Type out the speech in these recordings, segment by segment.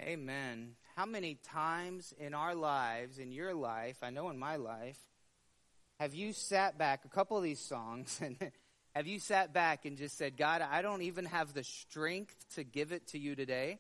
Amen. How many times in our lives, in your life, I know in my life, have you sat back, a couple of these songs, and have you sat back and just said, God, I don't even have the strength to give it to you today,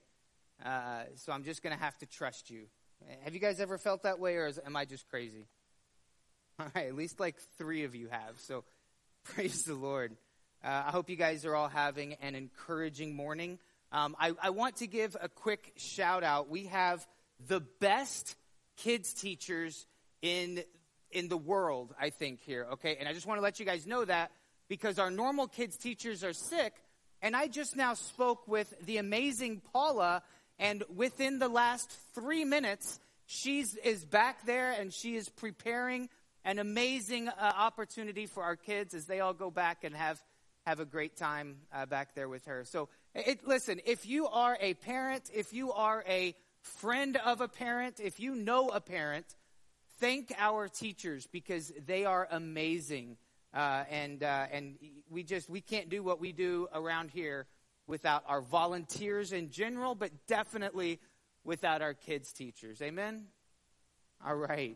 so I'm just going to have to trust you. Have you guys ever felt that way, or am I just crazy? All right, at least like 3 of you have, so praise the Lord. I hope you guys are all having an encouraging morning. I want to give a quick shout out. We have the best kids teachers in the world, I think, here, okay? And I just want to let you guys know that because our normal kids teachers are sick, and I just now spoke with the amazing Paula, and within the last 3 minutes, she is back there, and she is preparing an amazing opportunity for our kids as they all go back and have a great time back there with her. So, listen, if you are a parent, if you are a friend of a parent, if you know a parent, thank our teachers because they are amazing. And we can't do what we do around here without our volunteers in general, but definitely without our kids' teachers. Amen? All right.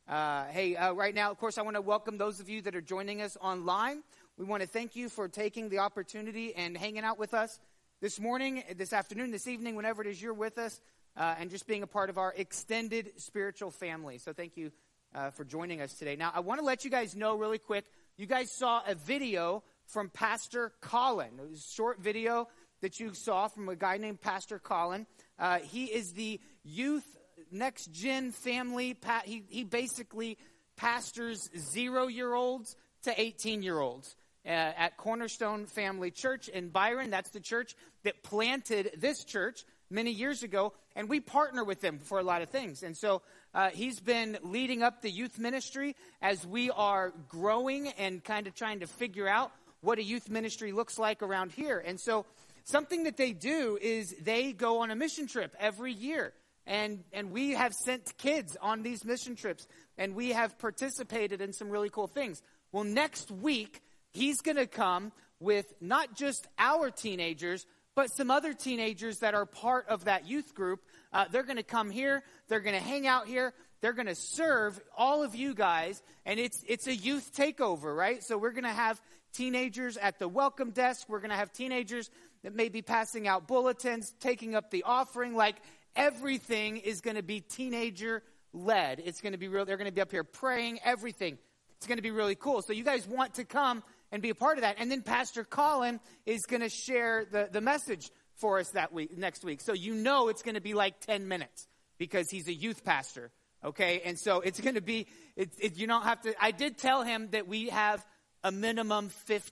Right now, of course, I want to welcome those of you that are joining us online. We want to thank you for taking the opportunity and hanging out with us this morning, this afternoon, this evening, whenever it is you're with us, and just being a part of our extended spiritual family. So thank you for joining us today. Now, I want to let you guys know really quick, you guys saw a video from Pastor Colin. It was a short video that you saw from a guy named Pastor Colin. He is the youth next gen family. He basically pastors 0-year-olds to 18-year-olds. At Cornerstone Family Church in Byron. That's the church that planted this church many years ago, and we partner with them for a lot of things. And so he's been leading up the youth ministry as we are growing and kind of trying to figure out what a youth ministry looks like around here. And so something that they do is they go on a mission trip every year. And we have sent kids on these mission trips, and we have participated in some really cool things. Well, next week, he's going to come with not just our teenagers, but some other teenagers that are part of that youth group. They're going to come here. They're going to hang out here. They're going to serve all of you guys. And it's a youth takeover, right? So we're going to have teenagers at the welcome desk. We're going to have teenagers that may be passing out bulletins, taking up the offering. Like everything is going to be teenager-led. It's going to be real. They're going to be up here praying, everything. It's going to be really cool. So you guys want to come and be a part of that. And then Pastor Colin is going to share the message for us next week. So you know it's going to be like 10 minutes because he's a youth pastor, okay? And so it's going to be, you don't have to, I did tell him that we have a minimum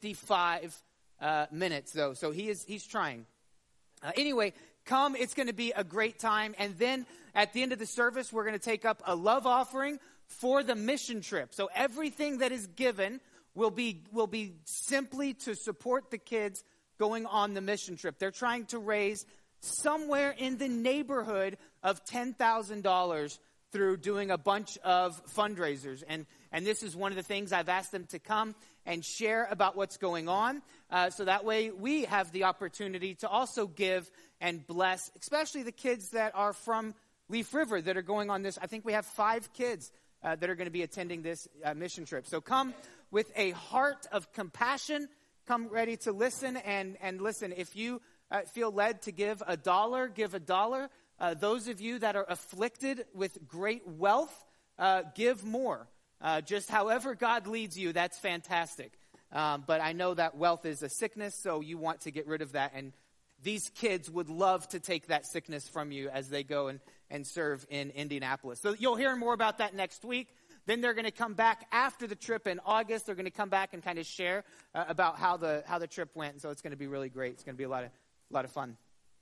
55 minutes though. So he's trying. Anyway, come, it's going to be a great time. And then at the end of the service, we're going to take up a love offering for the mission trip. So everything that is given will be simply to support the kids going on the mission trip. They're trying to raise somewhere in the neighborhood of $10,000 through doing a bunch of fundraisers. And this is one of the things I've asked them to come and share about what's going on. So that way we have the opportunity to also give and bless, especially the kids that are from Leaf River that are going on this. I think we have 5 kids that are going to be attending this mission trip. So come with a heart of compassion, come ready to listen, and listen, if you feel led to give $1, give $1. Those of you that are afflicted with great wealth, give more. Just however God leads you, that's fantastic. But I know that wealth is a sickness, so you want to get rid of that, and these kids would love to take that sickness from you as they go and serve in Indianapolis. So you'll hear more about that next week. Then they're going to come back after the trip in August. They're going to come back and kind of share about how the trip went. So it's going to be really great. It's going to be a lot of fun.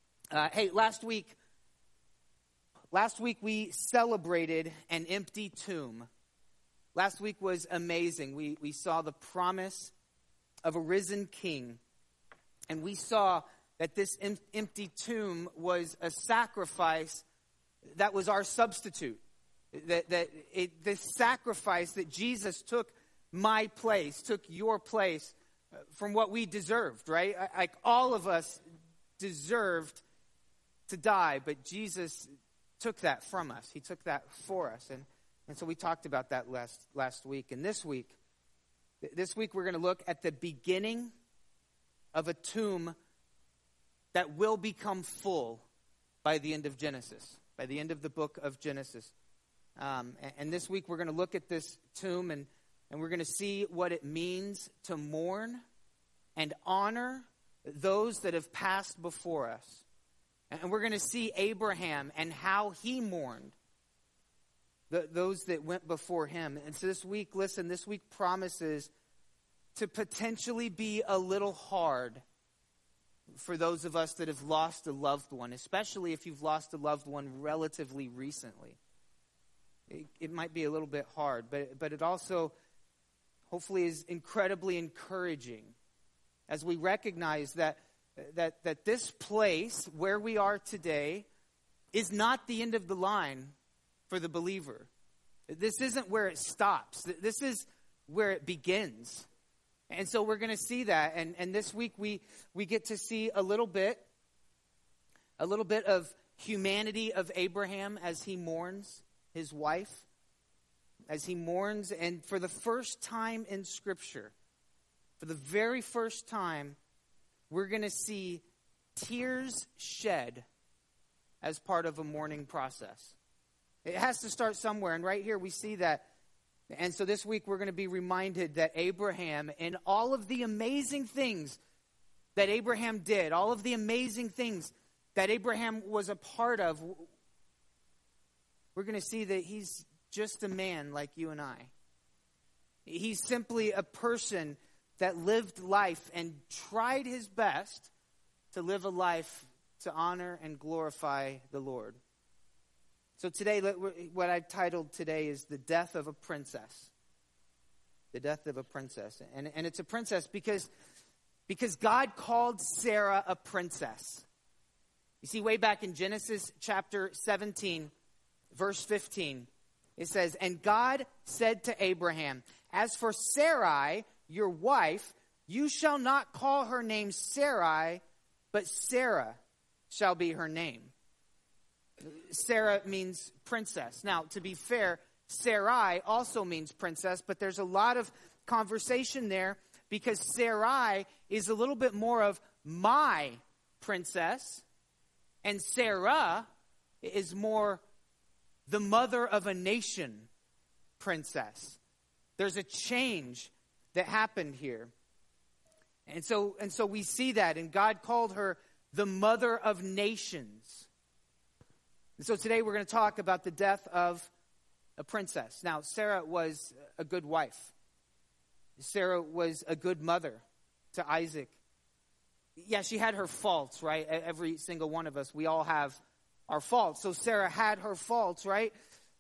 Last week we celebrated an empty tomb. Last week was amazing. We saw the promise of a risen king, and we saw that this empty tomb was a sacrifice that was our substitute. This sacrifice that Jesus took my place, took your place from what we deserved, right? Like all of us deserved to die, but Jesus took that from us. He took that for us. And so we talked about that last week. And this week we're going to look at the beginning of a tomb that will become full by the end of Genesis, by the end of the book of Genesis. And this week we're going to look at this tomb and we're going to see what it means to mourn and honor those that have passed before us. And we're going to see Abraham and how he mourned those that went before him. And so this week promises to potentially be a little hard for those of us that have lost a loved one, especially if you've lost a loved one relatively recently. It might be a little bit hard, but it also hopefully is incredibly encouraging as we recognize that this place where we are today is not the end of the line for the believer. This isn't where it stops. This is where it begins. And so we're going to see that. And this week we get to see a little bit of humanity of Abraham as he mourns his wife, as he mourns. And for the first time in Scripture, for the very first time, we're going to see tears shed as part of a mourning process. It has to start somewhere, and right here we see that. And so this week we're going to be reminded that Abraham, and all of the amazing things that Abraham did, all of the amazing things that Abraham was a part of, we're going to see that he's just a man like you and I. He's simply a person that lived life and tried his best to live a life to honor and glorify the Lord. So today, what I've titled today is The Death of a Princess. The Death of a Princess. And it's a princess because God called Sarah a princess. You see, way back in Genesis chapter 17, verse 15, it says, "And God said to Abraham, as for Sarai, your wife, you shall not call her name Sarai, but Sarah shall be her name." Sarah means princess. Now, to be fair, Sarai also means princess, but there's a lot of conversation there because Sarai is a little bit more of my princess, and Sarah is more the mother of a nation princess. There's a change that happened here. And so we see that, and God called her the mother of nations. And so today we're going to talk about the death of a princess. Now, Sarah was a good wife. Sarah was a good mother to Isaac. Yeah, she had her faults, right? Every single one of us, we all have our faults. So Sarah had her faults, right?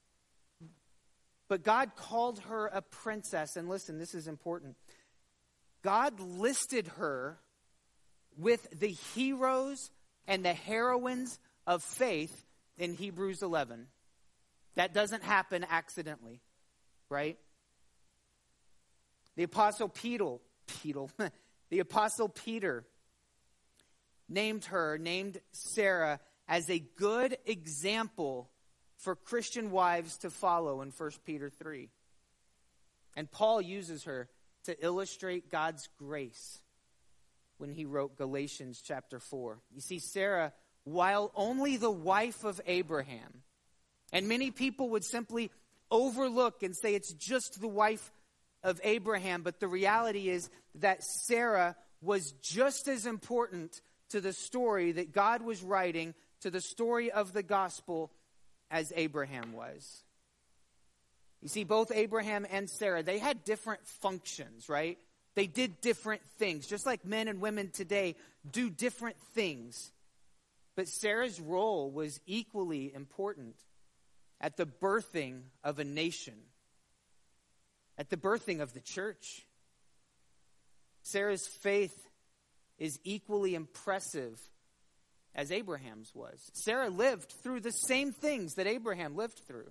But God called her a princess. And listen, this is important. God listed her with the heroes and the heroines of faith in Hebrews 11. That doesn't happen accidentally, right? The Apostle Peter named Sarah as a good example for Christian wives to follow in 1 Peter 3. And Paul uses her to illustrate God's grace when he wrote Galatians chapter 4. You see, Sarah, while only the wife of Abraham, and many people would simply overlook and say it's just the wife of Abraham, but the reality is that Sarah was just as important to the story that God was writing, to the story of the gospel, as Abraham was. You see, both Abraham and Sarah, they had different functions, right? They did different things, just like men and women today do different things. But Sarah's role was equally important at the birthing of a nation, at the birthing of the church. Sarah's faith is equally impressive as Abraham's was. Sarah lived through the same things that Abraham lived through.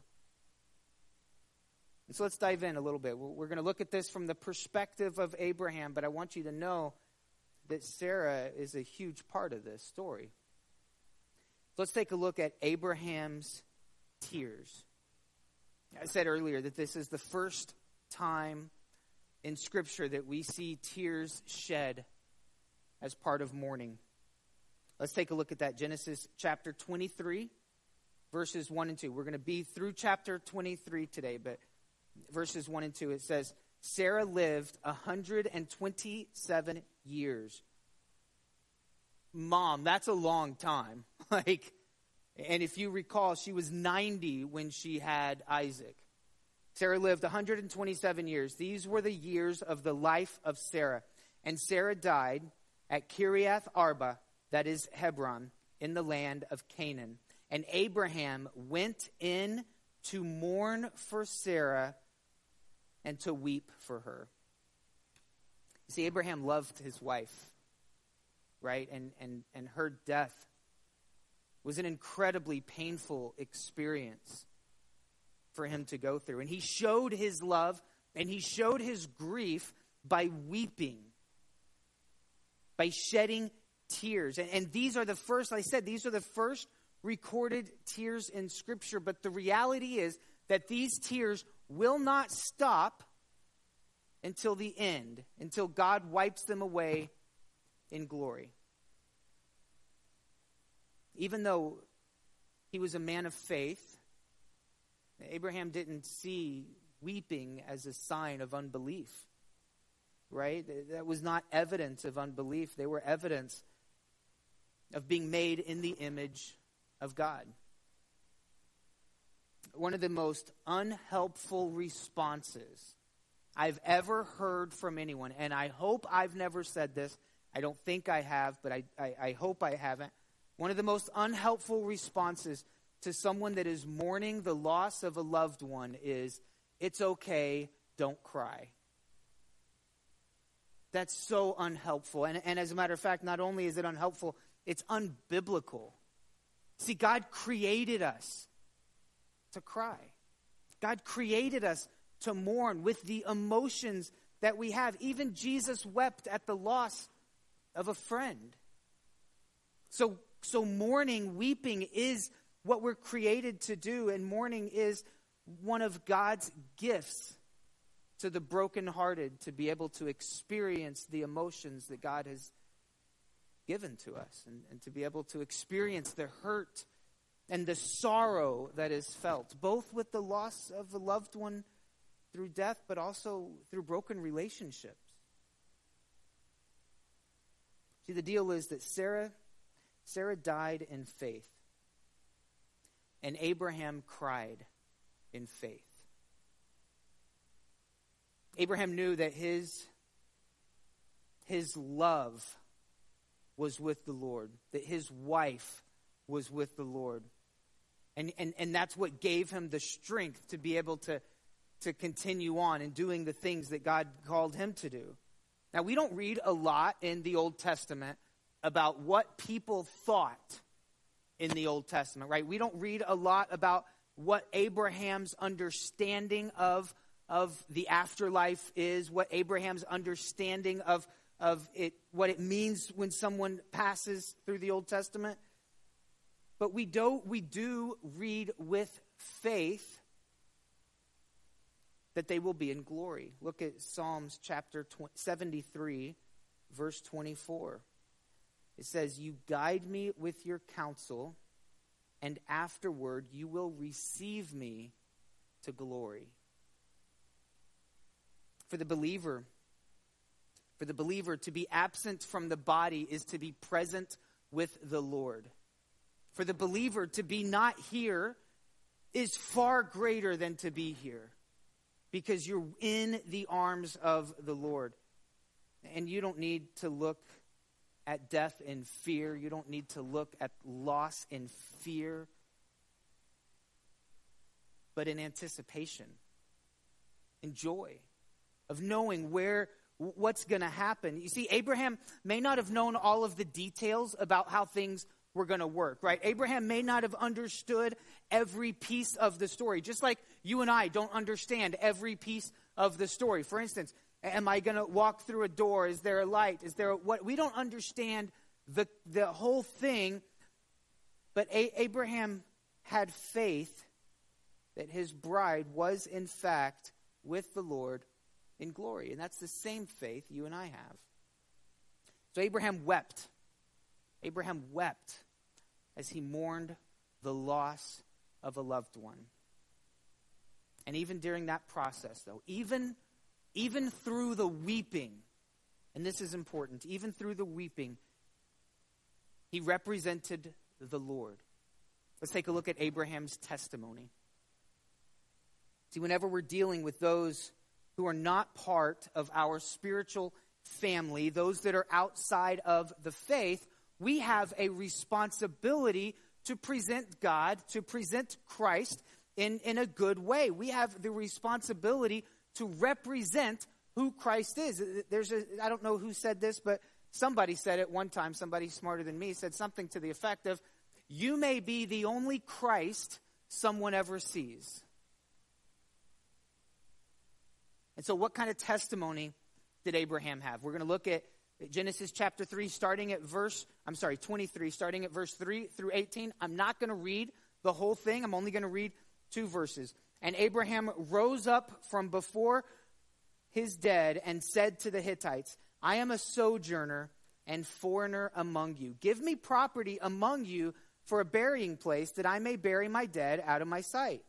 And so let's dive in a little bit. We're going to look at this from the perspective of Abraham, but I want you to know that Sarah is a huge part of this story. Let's take a look at Abraham's tears. I said earlier that this is the first time in Scripture that we see tears shed as part of mourning. Let's take a look at that. Genesis chapter 23, verses 1 and 2. We're going to be through chapter 23 today, but verses 1 and 2, it says, Sarah lived 127 years. Mom, that's a long time. And if you recall, she was 90 when she had Isaac. Sarah lived 127 years. These were the years of the life of Sarah. And Sarah died at Kiriath Arba, that is Hebron, in the land of Canaan. And Abraham went in to mourn for Sarah and to weep for her. See, Abraham loved his wife, right? And her death was an incredibly painful experience for him to go through. And he showed his love and he showed his grief by weeping, by shedding tears. And these are the first, like I said, these are the first recorded tears in Scripture. But the reality is that these tears will not stop until the end, until God wipes them away in glory. Even though he was a man of faith, Abraham didn't see weeping as a sign of unbelief, right? That was not evidence of unbelief. They were evidence of being made in the image of God. One of the most unhelpful responses I've ever heard from anyone, and I hope I've never said this. I don't think I have, but I hope I haven't. One of the most unhelpful responses to someone that is mourning the loss of a loved one is, it's okay, don't cry. That's so unhelpful. And as a matter of fact, not only is it unhelpful, it's unbiblical. See, God created us to cry. God created us to mourn with the emotions that we have. Even Jesus wept at the loss of a friend. So mourning, weeping is what we're created to do, and mourning is one of God's gifts to the brokenhearted, to be able to experience the emotions that God has given to us, and to be able to experience the hurt and the sorrow that is felt, both with the loss of a loved one through death, but also through broken relationships. See, the deal is that Sarah died in faith, and Abraham cried in faith. Abraham knew that his love was with the Lord, that his wife was with the Lord. And that's what gave him the strength to be able to continue on and doing the things that God called him to do. Now, we don't read a lot in the Old Testament about what people thought in the Old Testament, right? We don't read a lot about what Abraham's understanding of the afterlife is, what Abraham's understanding of it, what it means when someone passes through the Old Testament. But we do read with faith that they will be in glory. Look at Psalms chapter 73, verse 24. It says, "You guide me with your counsel, and afterward you will receive me to glory." For the believer, to be absent from the body is to be present with the Lord. For the believer, to be not here is far greater than to be here, because you're in the arms of the Lord. And you don't need to look at death in fear. You don't need to look at loss in fear, but in anticipation, in joy of knowing what's going to happen. You see, Abraham may not have known all of the details about how things were going to work, right? Abraham may not have understood every piece of the story, just like you and I don't understand every piece of the story. For instance, am I going to walk through a door? Is there a light? Is there what? We don't understand the whole thing, But Abraham had faith that his bride was in fact with the Lord in glory. And that's the same faith you and I have. So Abraham wept. Abraham wept as he mourned the loss of a loved one. And even during that process, though, even through the weeping, and this is important, even through the weeping, he represented the Lord. Let's take a look at Abraham's testimony. See, whenever we're dealing with those who are not part of our spiritual family, those that are outside of the faith, we have a responsibility to present God, to present Christ in a good way. We have the responsibility to represent who Christ is. I don't know who said this, but somebody said it one time, somebody smarter than me said something to the effect of, you may be the only Christ someone ever sees. And so what kind of testimony did Abraham have? We're going to look at Genesis chapter 3, 23, starting at verse 3 through 18. I'm not going to read the whole thing. I'm only going to read 2 verses. And Abraham rose up from before his dead and said to the Hittites, I am a sojourner and foreigner among you. Give me property among you for a burying place, that I may bury my dead out of my sight.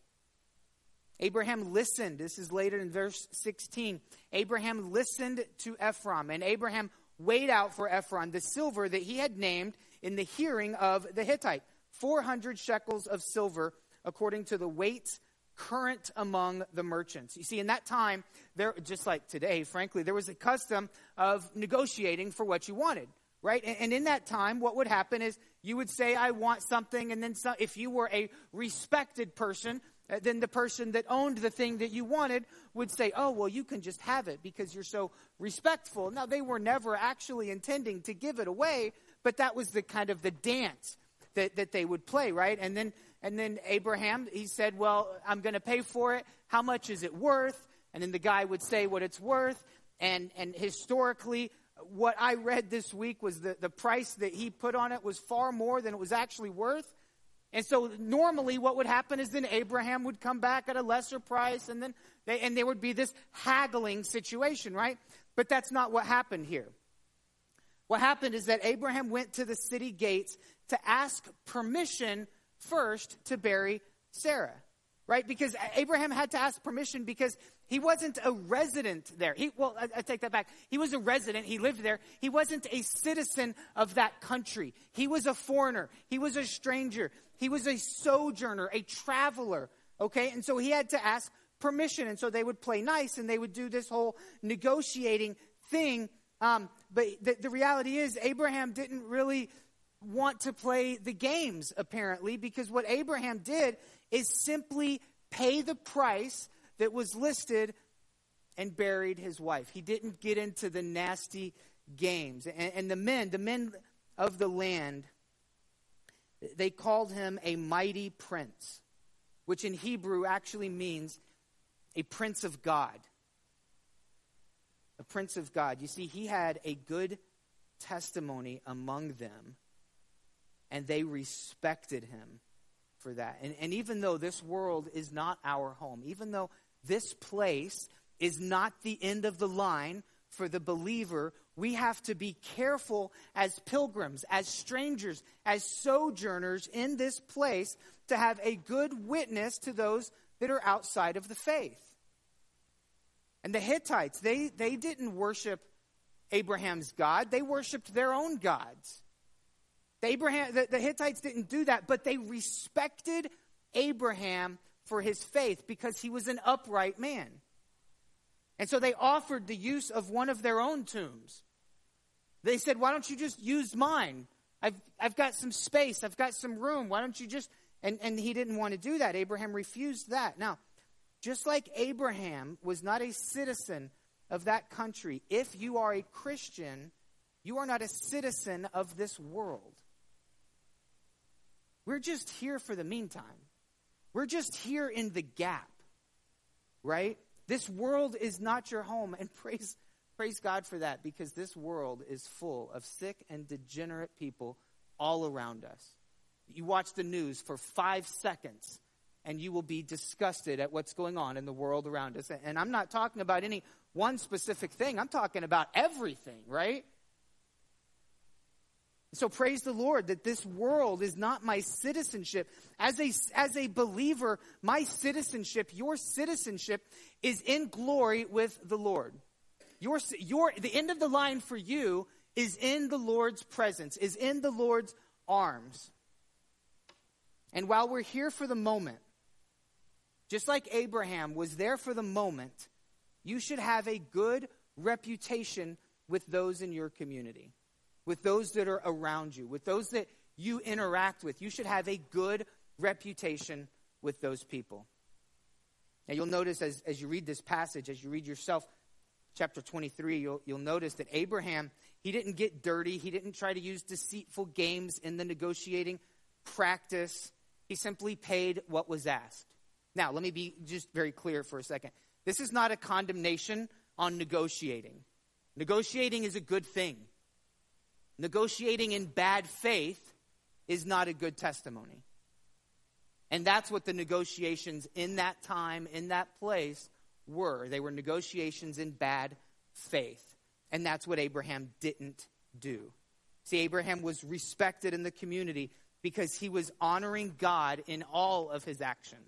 Abraham listened. This is later in verse 16. Abraham listened to Ephron, and Abraham weighed out for Ephron the silver that he had named in the hearing of the Hittite, 400 shekels of silver, according to the weights current among the merchants. You see, in that time, there, just like today, frankly, there was a custom of negotiating for what you wanted, right? And in that time, what would happen is you would say, I want something, and then if you were a respected person, then the person that owned the thing that you wanted would say, oh, well, you can just have it because you're so respectful. Now, they were never actually intending to give it away, but that was the kind of the dance that they would play, right? And then Abraham, he said, well, I'm going to pay for it. How much is it worth? And then the guy would say what it's worth. And historically, what I read this week was the price that he put on it was far more than it was actually worth. And so normally what would happen is then Abraham would come back at a lesser price, and then there would be this haggling situation, right? But that's not what happened here. What happened is that Abraham went to the city gates to ask permission first to bury Sarah, right? Because Abraham had to ask permission because he wasn't a resident there. I take that back. He was a resident. He lived there. He wasn't a citizen of that country. He was a foreigner. He was a stranger. He was a sojourner, a traveler, okay? And so he had to ask permission. And so they would play nice and they would do this whole negotiating thing. But the reality is Abraham didn't really want to play the games, apparently, because what Abraham did is simply pay the price that was listed and buried his wife. He didn't get into the nasty games. And the men of the land, they called him a mighty prince, which in Hebrew actually means a prince of God. A prince of God. You see, he had a good testimony among them, and they respected him for that. And even though this world is not our home, even though this place is not the end of the line for the believer, we have to be careful as pilgrims, as strangers, as sojourners in this place to have a good witness to those that are outside of the faith. And the Hittites, they didn't worship Abraham's God. They worshiped their own gods. The Hittites didn't do that, but they respected Abraham for his faith because he was an upright man. And so they offered the use of one of their own tombs. They said, why don't you just use mine? I've got some space. I've got some room. Why don't you just... And he didn't want to do that. Abraham refused that. Now, just like Abraham was not a citizen of that country, if you are a Christian, you are not a citizen of this world. We're just here for the meantime. We're just here in the gap, right? This world is not your home, and praise God for that, because this world is full of sick and degenerate people all around us. You watch the news for 5 seconds, and you will be disgusted at what's going on in the world around us. And I'm not talking about any one specific thing. I'm talking about everything, right? So praise the Lord that this world is not my citizenship. As a believer, my citizenship, your citizenship, is in glory with the Lord. The end of the line for you is in the Lord's presence, is in the Lord's arms. And while we're here for the moment, just like Abraham was there for the moment, you should have a good reputation with those in your community, with those that are around you, with those that you interact with. You should have a good reputation with those people. Now you'll notice as you read this passage, as you read yourself, chapter 23, you'll notice that Abraham, he didn't get dirty. He didn't try to use deceitful games in the negotiating practice. He simply paid what was asked. Now, let me be just very clear for a second. This is not a condemnation on negotiating. Negotiating is a good thing. Negotiating in bad faith is not a good testimony. And that's what the negotiations in that time, in that place, were. They were negotiations in bad faith. And that's what Abraham didn't do. See, Abraham was respected in the community because he was honoring God in all of his actions.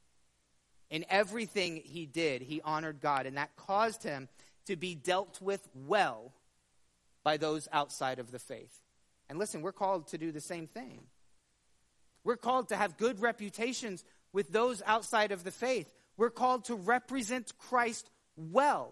In everything he did, he honored God. And that caused him to be dealt with well by those outside of the faith. And listen, we're called to do the same thing. We're called to have good reputations with those outside of the faith. We're called to represent Christ well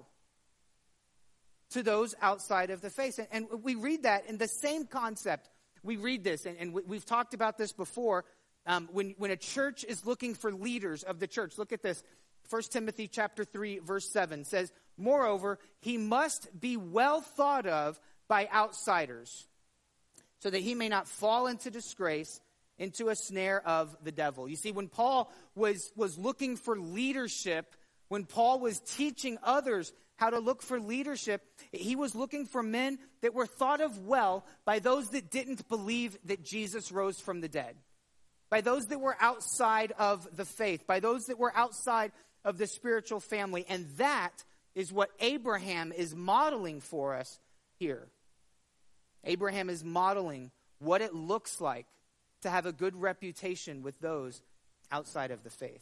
to those outside of the faith. And we read that in the same concept. We read this, and we've talked about this before. When a church is looking for leaders of the church, look at this. 1 Timothy chapter 3, verse 7 says, "Moreover, he must be well thought of by outsiders, so that he may not fall into disgrace, into a snare of the devil." You see, when Paul was looking for leadership, when Paul was teaching others how to look for leadership, he was looking for men that were thought of well by those that didn't believe that Jesus rose from the dead, by those that were outside of the faith, by those that were outside of the spiritual family. And that is what Abraham is modeling for us here. Abraham is modeling what it looks like to have a good reputation with those outside of the faith.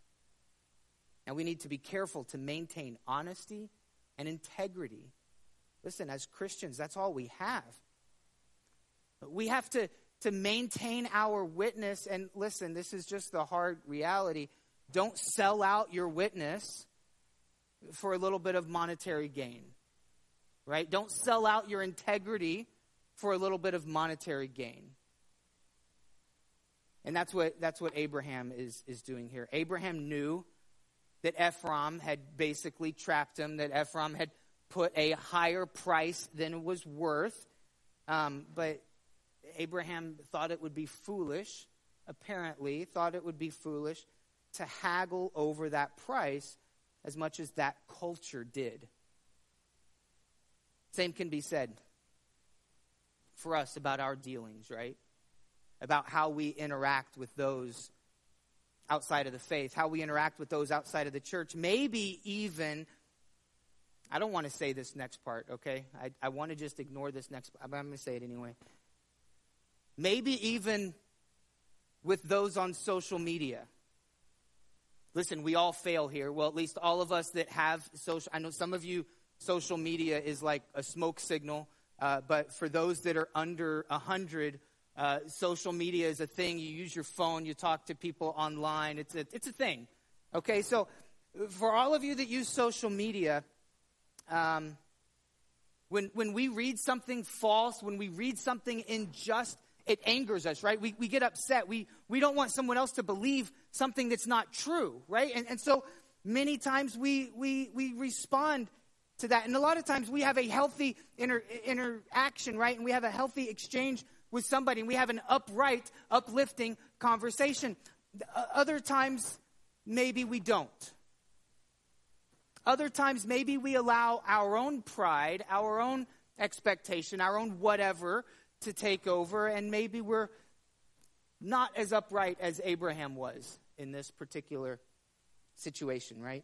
And we need to be careful to maintain honesty and integrity. Listen, as Christians, that's all we have. We have to maintain our witness. And listen, this is just the hard reality. Don't sell out your witness for a little bit of monetary gain, right? Don't sell out your integrity for a little bit of monetary gain. And that's what Abraham is doing here. Abraham knew that Ephraim had basically trapped him, that Ephraim had put a higher price than it was worth. But Abraham thought it would be foolish, apparently thought it would be foolish to haggle over that price as much as that culture did. Same can be said for us about our dealings, right? About how we interact with those outside of the faith, how we interact with those outside of the church. Maybe even, I don't want to say this next part, okay? I want to just ignore this next part, but I'm going to say it anyway. Maybe even with those on social media. Listen, we all fail here. Well, at least all of us that have social, I know some of you, social media is like a smoke signal. But for those that are under 100, social media is a thing. You use your phone. You talk to people online. It's a thing. Okay, so for all of you that use social media, when we read something false, when we read something unjust, it angers us, right? We get upset. We don't want someone else to believe something that's not true, right? And so many times we respond to that. And a lot of times we have a healthy interaction, right? And we have a healthy exchange with somebody, and we have an upright, uplifting conversation. Other times, maybe we don't. Other times, maybe we allow our own pride, our own expectation, our own whatever to take over, and maybe we're not as upright as Abraham was in this particular situation, right?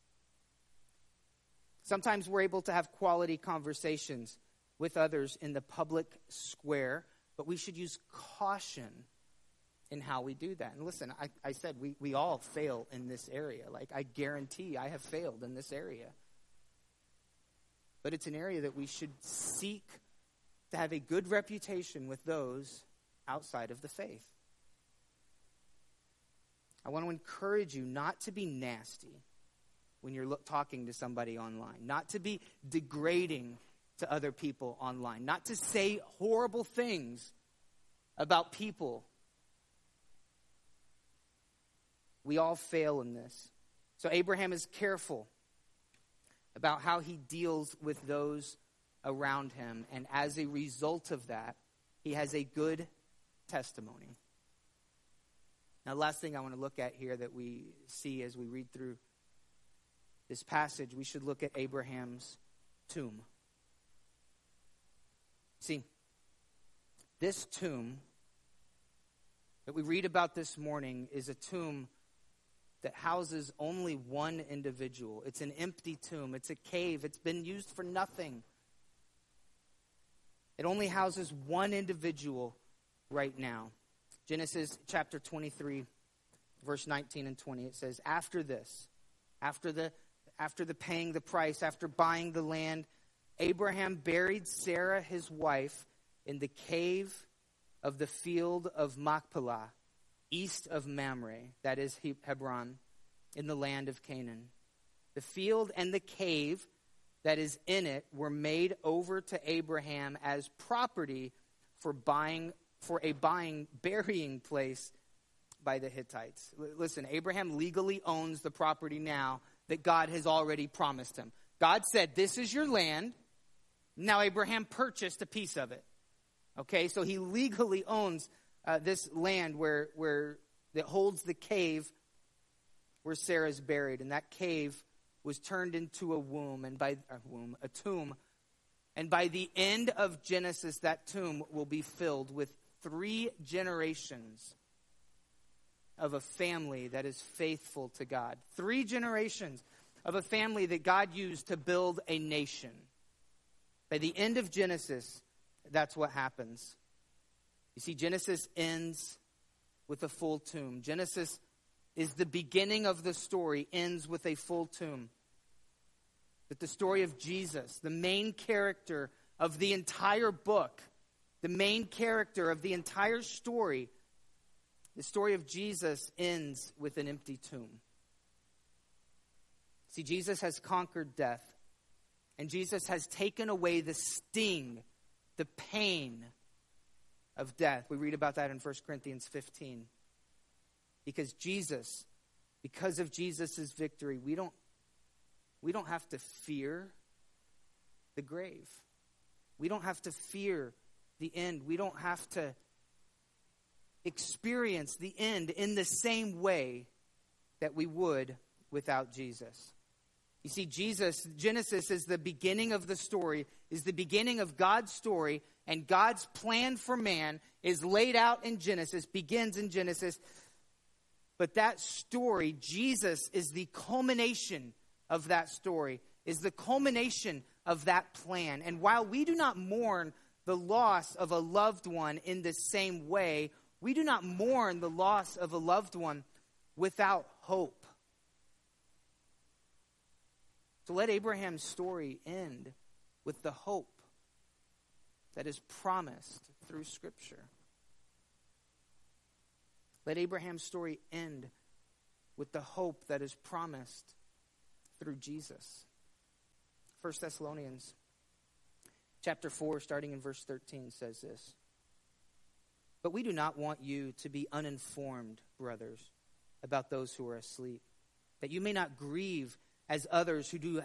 Sometimes we're able to have quality conversations with others in the public square, but we should use caution in how we do that. And listen, I said we all fail in this area. Like, I guarantee I have failed in this area. But it's an area that we should seek to have a good reputation with those outside of the faith. I want to encourage you not to be nasty when you're talking to somebody online, not to be degrading to other people online, not to say horrible things about people. We all fail in this. So Abraham is careful about how he deals with those around him, and as a result of that, he has a good testimony. Now, last thing I want to look at here that we see as we read through this passage, we should look at Abraham's tomb. See, this tomb that we read about this morning is a tomb that houses only one individual. It's an empty tomb. It's a cave. It's been used for nothing. It only houses one individual right now. Genesis chapter 23, verse 19 and 20, it says, after this, after the paying the price, after buying the land, Abraham buried Sarah, his wife, in the cave of the field of Machpelah, east of Mamre, that is Hebron, in the land of Canaan. The field and the cave that is in it were made over to Abraham as property for a burying place by the Hittites. Listen, Abraham legally owns the property now that God has already promised him. God said, this is your land. Now Abraham purchased a piece of it. Okay, so he legally owns this land where that holds the cave where Sarah's buried. And that cave was turned into a tomb. And by the end of Genesis, that tomb will be filled with 3 generations of a family that is faithful to God. 3 generations of a family that God used to build a nation. By the end of Genesis, that's what happens. You see, Genesis ends with a full tomb. Genesis is the beginning of the story, ends with a full tomb. But the story of Jesus, the main character of the entire book, the main character of the entire story, the story of Jesus ends with an empty tomb. See, Jesus has conquered death, and Jesus has taken away the sting, the pain of death. We read about that in 1 Corinthians 15. Because of Jesus' victory, we don't have to fear the grave. We don't have to fear the end. We don't have to experience the end in the same way that we would without Jesus. You see, Genesis is the beginning of the story, is the beginning of God's story, and God's plan for man is laid out in Genesis, begins in Genesis. But that story, Jesus, is the culmination of that story, is the culmination of that plan. And while we do not mourn the loss of a loved one in the same way, we do not mourn the loss of a loved one without hope. So let Abraham's story end with the hope that is promised through Scripture. Let Abraham's story end with the hope that is promised through Jesus. 1 Thessalonians chapter 4, starting in verse 13, says this. But we do not want you to be uninformed, brothers, about those who are asleep, that you may not grieve as others who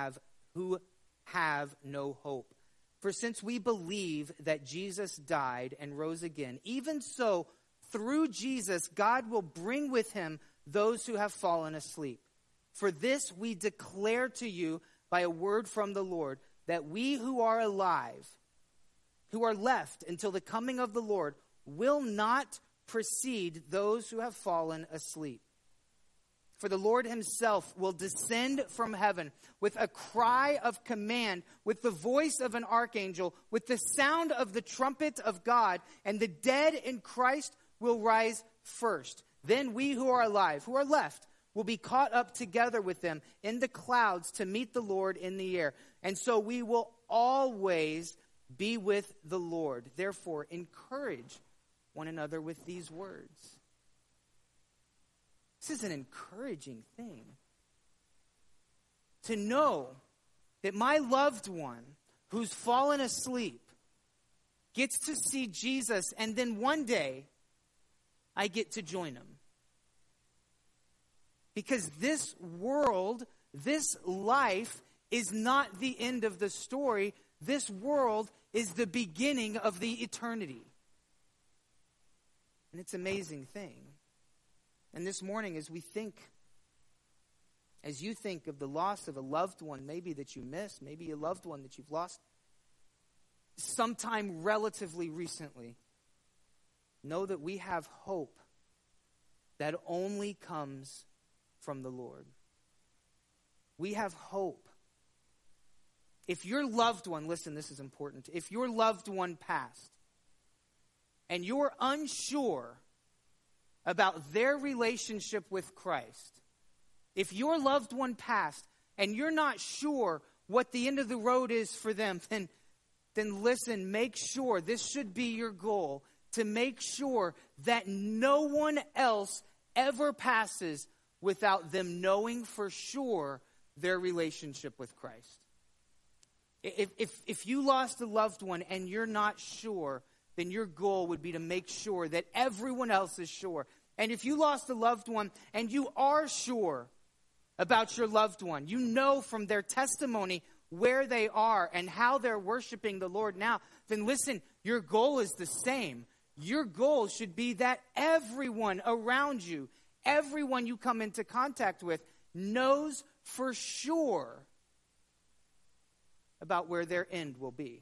have no hope. For since we believe that Jesus died and rose again, even so, through Jesus, God will bring with him those who have fallen asleep. For this we declare to you by a word from the Lord, that we who are alive, who are left until the coming of the Lord, will not precede those who have fallen asleep. For the Lord himself will descend from heaven with a cry of command, with the voice of an archangel, with the sound of the trumpet of God, and the dead in Christ will rise first. Then we who are alive, who are left, will be caught up together with them in the clouds to meet the Lord in the air. And so we will always be with the Lord. Therefore, encourage one another with these words. This is an encouraging thing. To know that my loved one who's fallen asleep gets to see Jesus, and then one day I get to join him. Because this world, this life is not the end of the story. This world is the beginning of the eternity. And it's an amazing thing. And this morning, as you think of the loss of a loved one, maybe that you missed, maybe a loved one that you've lost sometime relatively recently, know that we have hope that only comes from the Lord. We have hope. If your loved one, listen, this is important. If your loved one passed and you're unsure about their relationship with Christ, if your loved one passed and you're not sure what the end of the road is for them, then listen, make sure, this should be your goal, to make sure that no one else ever passes without them knowing for sure their relationship with Christ. If you lost a loved one and you're not sure, then your goal would be to make sure that everyone else is sure. And if you lost a loved one and you are sure about your loved one, you know from their testimony where they are and how they're worshiping the Lord now, then listen, your goal is the same. Your goal should be that everyone around you, everyone you come into contact with, knows for sure about where their end will be.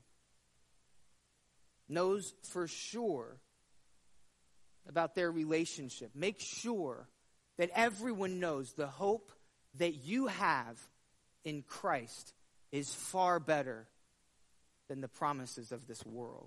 Knows for sure about their relationship. Make sure that everyone knows the hope that you have in Christ is far better than the promises of this world.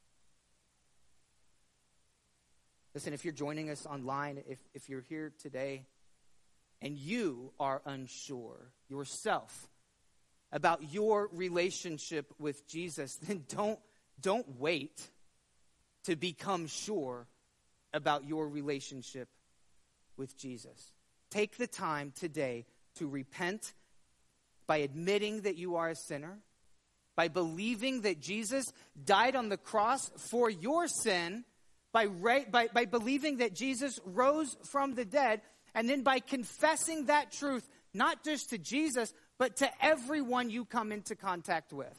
Listen, if you're joining us online, if you're here today and you are unsure yourself about your relationship with Jesus, then don't wait to become sure about your relationship with Jesus. Take the time today to repent by admitting that you are a sinner, by believing that Jesus died on the cross for your sin, by believing that Jesus rose from the dead, and then by confessing that truth, not just to Jesus, but to everyone you come into contact with.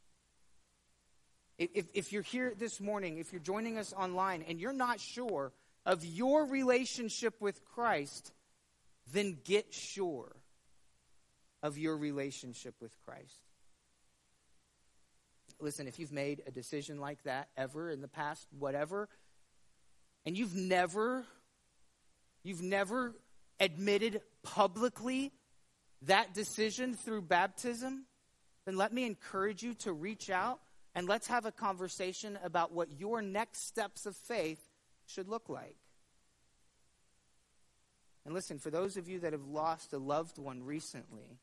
If you're here this morning, if you're joining us online, and you're not sure of your relationship with Christ, then get sure of your relationship with Christ. Listen, if you've made a decision like that ever in the past, whatever, and you've never admitted publicly that decision through baptism, then let me encourage you to reach out and let's have a conversation about what your next steps of faith should look like. And listen, for those of you that have lost a loved one recently,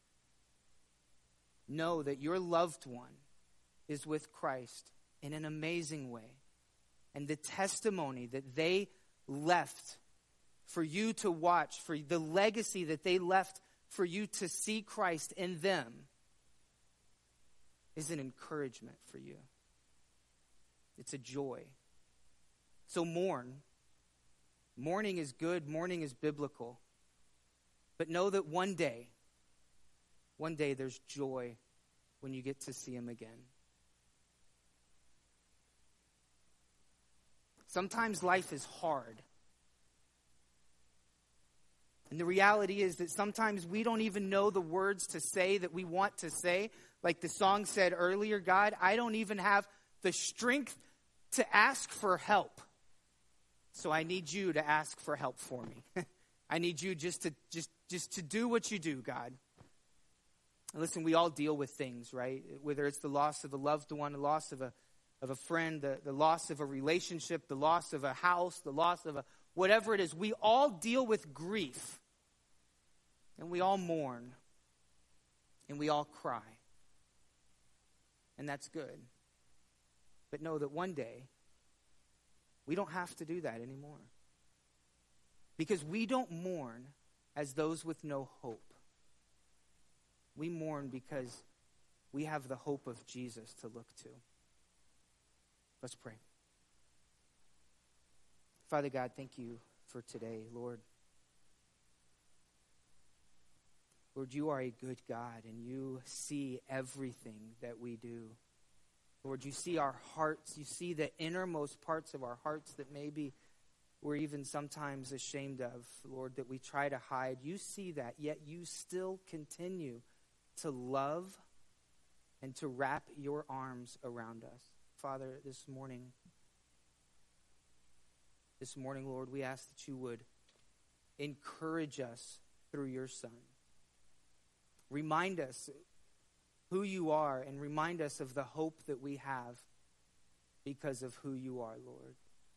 know that your loved one is with Christ in an amazing way. And the testimony that they left for you to watch, for the legacy that they left for you to see Christ in them, is an encouragement for you. It's a joy. So mourn. Mourning is good. Mourning is biblical. But know that one day there's joy when you get to see him again. Sometimes life is hard. And the reality is that sometimes we don't even know the words to say that we want to say. Like the song said earlier, God, I don't even have the strength to ask for help. So I need you to ask for help for me. I need you just to do what you do, God. And listen, we all deal with things, right? Whether it's the loss of a loved one, the loss of a friend, the loss of a relationship, the loss of a house, the loss of whatever it is. We all deal with grief. And we all mourn. And we all cry. And that's good. But know that one day, we don't have to do that anymore. Because we don't mourn as those with no hope. We mourn because we have the hope of Jesus to look to. Let's pray. Father God, thank you for today, Lord. Lord, you are a good God, and you see everything that we do. Lord, you see our hearts. You see the innermost parts of our hearts that maybe we're even sometimes ashamed of, Lord, that we try to hide. You see that, yet you still continue to love and to wrap your arms around us. Father, this morning, Lord, we ask that you would encourage us through your Son. Remind us who you are and remind us of the hope that we have because of who you are, Lord.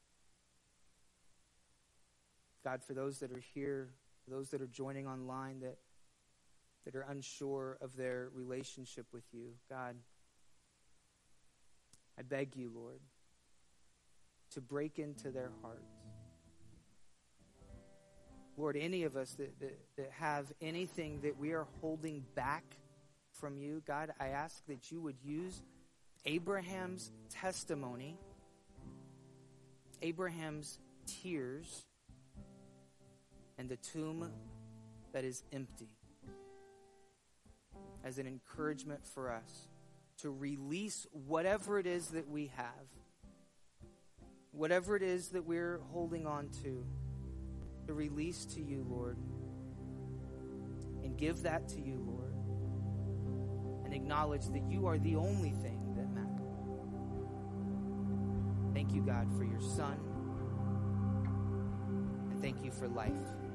God, for those that are here, for those that are joining online that are unsure of their relationship with you, God, I beg you, Lord, to break into their hearts. Lord, any of us that have anything that we are holding back from you, God, I ask that you would use Abraham's testimony, Abraham's tears, and the tomb that is empty as an encouragement for us to release whatever it is that we have, whatever it is that we're holding on to release to you, Lord, and give that to you, Lord, and acknowledge that you are the only thing that matters. Thank you, God, for your Son, and thank you for life.